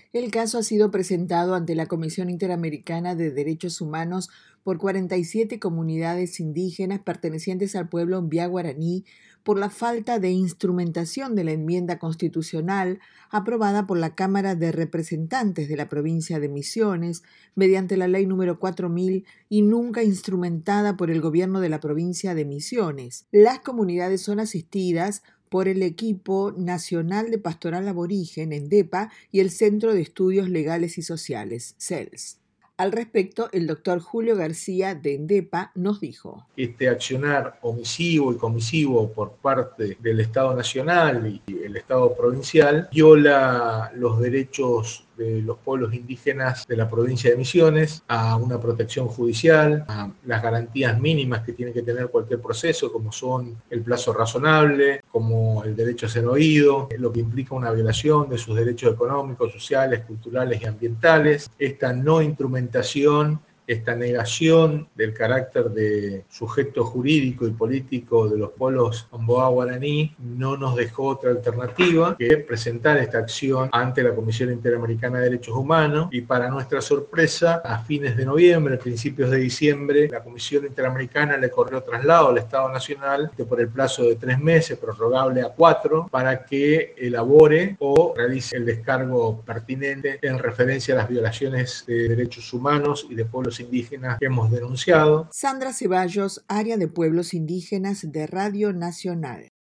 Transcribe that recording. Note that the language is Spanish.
El caso ha sido presentado ante la Comisión Interamericana de Derechos Humanos por 47 comunidades indígenas pertenecientes al pueblo Mbiá guaraní por la falta de instrumentación de la enmienda constitucional aprobada por la Cámara de Representantes de la provincia de Misiones mediante la Ley número 4000 y nunca instrumentada por el gobierno de la provincia de Misiones. Las comunidades son asistidas por el Equipo Nacional de Pastoral Aborigen, ENDEPA, y el Centro de Estudios Legales y Sociales, CELS. Al respecto, el doctor Julio García de ENDEPA nos dijo: Este accionar omisivo y comisivo por parte del Estado Nacional y el Estado provincial viola los derechos de los pueblos indígenas de la provincia de Misiones a una protección judicial, a las garantías mínimas que tiene que tener cualquier proceso, como son el plazo razonable, como el derecho a ser oído, lo que implica una violación de sus derechos económicos, sociales, culturales y ambientales. Esta no instrumentación, esta negación del carácter de sujeto jurídico y político de los pueblos Mboa guaraní no nos dejó otra alternativa que presentar esta acción ante la Comisión Interamericana de Derechos Humanos, y para nuestra sorpresa, a fines de noviembre, principios de diciembre, la Comisión Interamericana le corrió traslado al Estado Nacional por el plazo de 3 meses, prorrogable a 4, para que elabore o realice el descargo pertinente en referencia a las violaciones de derechos humanos y de pueblos indígenas que hemos denunciado. Sandra Ceballos, Área de Pueblos Indígenas de Radio Nacional.